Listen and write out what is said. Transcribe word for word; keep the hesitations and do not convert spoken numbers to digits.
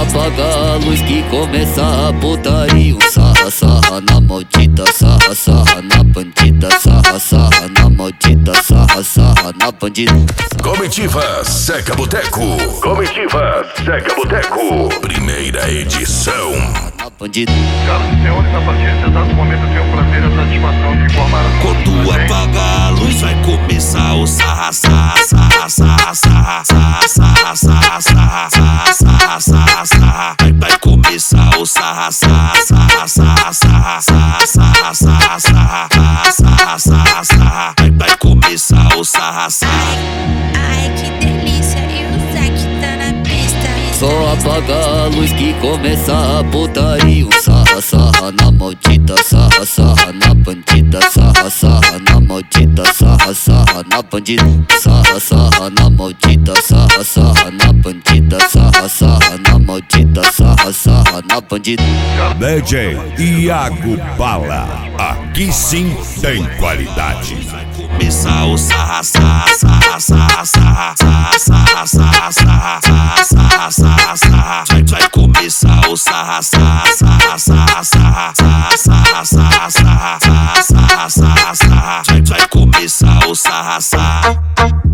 apaga a luz que começa a putaria. Um sarra, sarra na maldita, sarra, sarra na bandida, sarra, sarra na maldita, sarra, sarra na bandida. Comitiva Seca Boteco. Comitiva Seca Boteco. Primeira edição. Bandido. Senhoras e senhores, a partir desse exato momento eu tenho o prazer e a satisfação de informar a quando apagar a luz vai começar o sarra, sarra, sarra, sarra, sarra, sarra, sarra, sarra, sarra, sarra, sarra, sarra. Vai, vai começar o sarra, sarra, sarra, sarra, sarra, sarra, sarra, sarra, sarra, sarra, sarra, sarra. Vai, vai começar o sarra, sarra. Ai, que delícia, e o Zack tá na pista. Só apaga a luz que começa a putaria. Um sarra, sarra na maldita, sarra, sarra na bandida, sarra, sarra na maldita, sarra, sarra na bandida, sarra, sarra na maldita, sarra, sarra na bandida, sarra, sarra na maldita, sarra, sarra na bandida. D J Iago Bala, aqui sim tem qualidade. Começar o sarra, sarra, sarra, sarra, sarra, sarra, sarra, sarra, sarra, sarra, sarra, sarra. Vai, vai começar o sarra, sarra, sarra, sarra, sarra, sarra, sarra, sarra, sarra, sarra, sarra. Vai, vai começar o sarra, sarra.